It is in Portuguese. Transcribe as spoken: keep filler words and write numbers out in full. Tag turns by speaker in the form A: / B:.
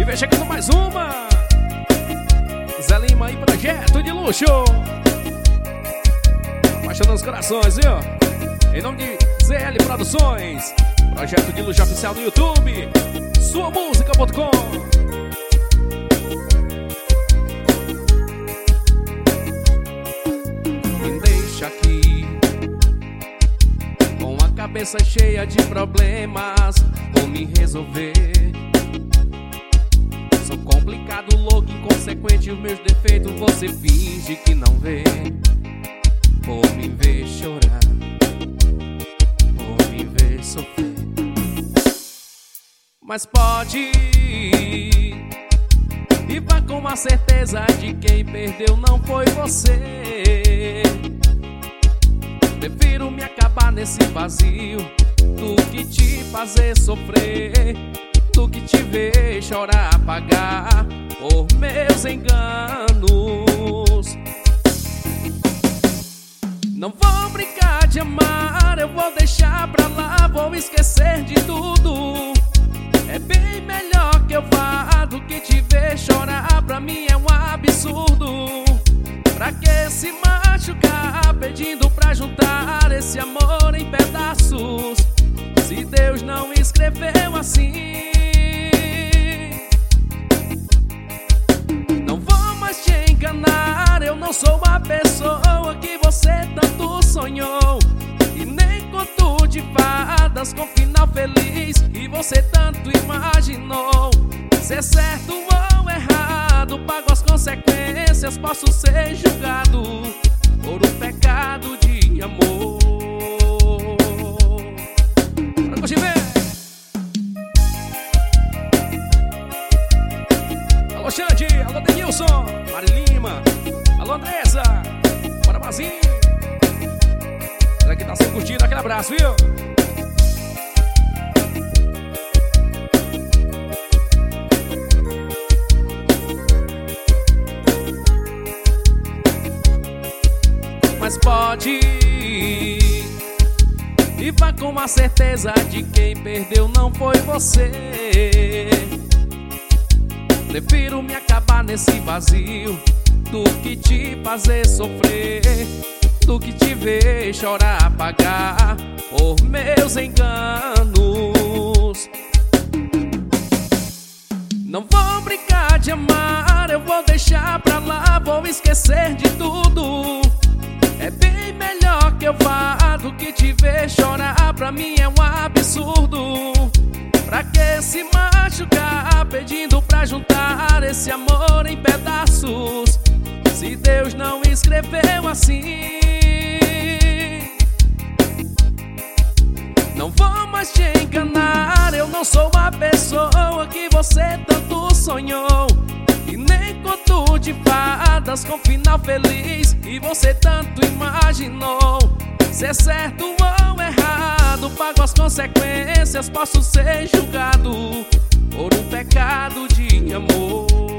A: E vem chegando mais uma. Zé Lima e Projeto de Luxo, apaixonando os corações, viu? Em nome de Z L Produções, Projeto de Luxo oficial no YouTube, sua música ponto com. Me deixa aqui com a cabeça cheia de problemas, vou me resolver. Sou complicado, louco, inconsequente, os meus defeitos você finge que não vê. Por me ver chorar, por me ver sofrer. Mas pode ir e vá com a certeza de quem perdeu não foi você. Prefiro me acabar nesse vazio do que te fazer sofrer, do que te ver chorar, pagar por meus enganos. Não vou brincar de amar, eu vou deixar pra lá, vou esquecer de tudo. É bem melhor que eu vá do que te ver chorar, pra mim é um absurdo. Pra que se machucar pedindo pra juntar esse amor em pedaços, se Deus não escreveu assim? Não vou mais te enganar, eu não sou a pessoa que você tanto sonhou, e nem conto de fadas com final feliz que você tanto imaginou. Se é certo ou errado, pago as consequências, posso ser julgado por um pecado de amor. Bora curtir, vem! Alô Xande, alô Denilson, Mari Lima, alô Andressa, bora Mazinho. Olha que tá sem curtida, aquele abraço, viu? Mas pode ir e vá com a certeza de quem perdeu não foi você. Prefiro me acabar nesse vazio do que te fazer sofrer, do que te ver chorar, pagar por meus enganos. Não vou brincar de amar, eu vou deixar pra lá, vou esquecer de tudo. É bem melhor que eu vá do que te ver chorar, pra mim é um absurdo. Pra que se machucar pedindo pra juntar esse amor em pedaços, se Deus não escreveu assim? Não vou mais te enganar, eu não sou a pessoa que você tanto sonhou, e nem conto de fadas com final feliz que você tanto imaginou. Se é certo ou errado, pago as consequências, posso ser julgado por um pecado de amor.